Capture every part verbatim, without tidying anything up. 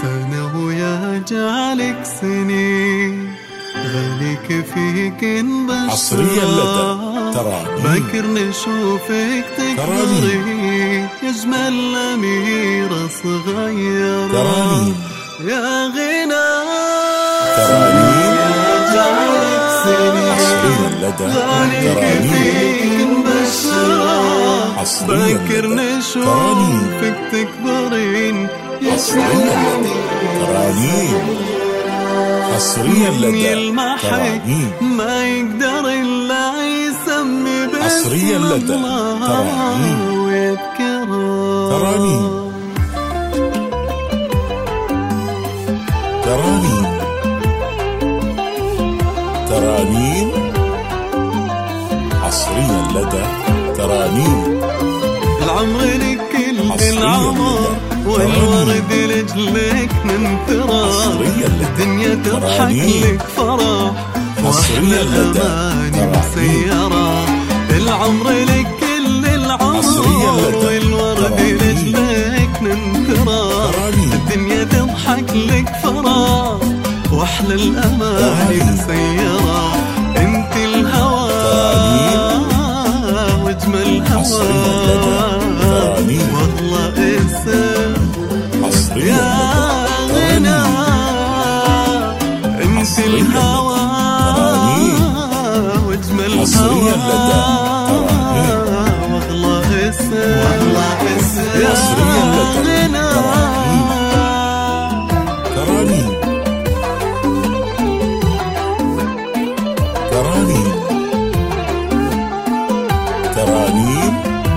سنة ويا جعلك سنين غاليك فيك انبشر حصريا لدى ترانيم. بكر نشوفك تكبري يجمل أميرة صغيرة ترانيم يا غنى ترانيم يا جعلك سنين حصريا لدى غاليك فيك انبشر بكر ترانيم نشوفك تكبرين حصريا لدى ترانيم حصريا لدى ترانيم ما يقدر إلا يسمي باسم حصريا لدى ترانيم ويذكره ترانيم ترانيم ترانيم حصريا لدى ترانيم. العمر لك كل العمر والورد لجلك ننثرى الدنيا تضحك لك فرح واحلى الاماني مسيرة. العمر لك كل العمر والورد لجلك ننثرى الدنيا تضحك لك فرح واحلى الاماني مسيرة. انت الهوى واجمل هوى والله اسم يا غنى. انت الهوى واجمل هوى والله اسم يا غنى. ترانيم ترانيم ترانيم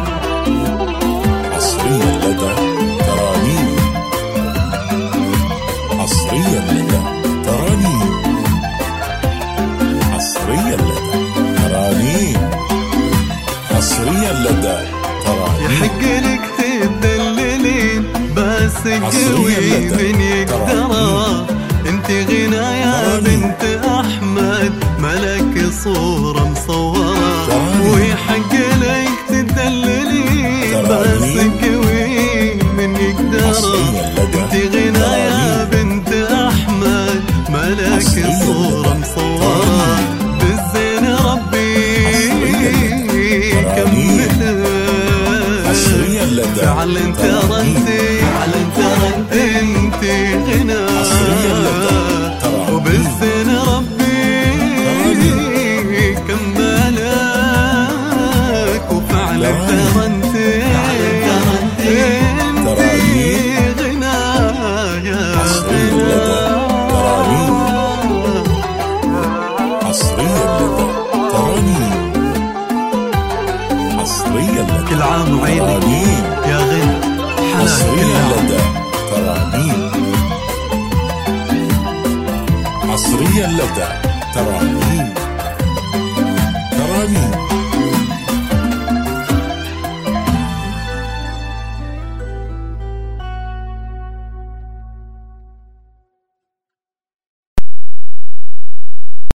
حصريا لدى ترانيم حصريا لدى ترانيم حصريا لدى ترانيم حصريا لدى ترانيم. يحق لك تدللين بس قوي من يقدره. انت غنى يا بنت احمد ملك صورة مصورة ويحق لك تدللين بس قوي من يقدره. انت غنى يا بنت احمد ملك صورة مصورة بالزين ربي كملها فعلا ترى انت فعلا ترى انت غنى وبالزين ربي كملك وفعلا ترى انت انت غنى يا غنى. حصريا لدى ترانيم حصريا لدى كل عام وعيدك يا غنى حصريا لدى ترانيم حصريا لدى ترانيم ترانيم